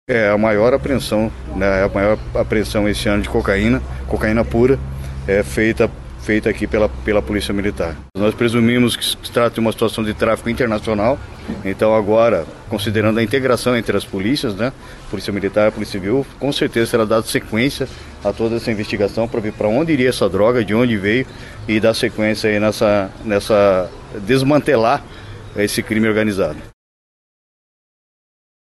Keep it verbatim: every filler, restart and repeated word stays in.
É a maior apreensão, né, a maior apreensão esse ano de cocaína, cocaína pura, é feita, feita aqui pela, pela Polícia Militar. Nós presumimos que se trata de uma situação de tráfico internacional, então agora, considerando a integração entre as polícias, né, Polícia Militar e Polícia Civil, com certeza será dada sequência a toda essa investigação para ver para onde iria essa droga, de onde veio e dar sequência aí nessa, nessa desmantelar esse crime organizado.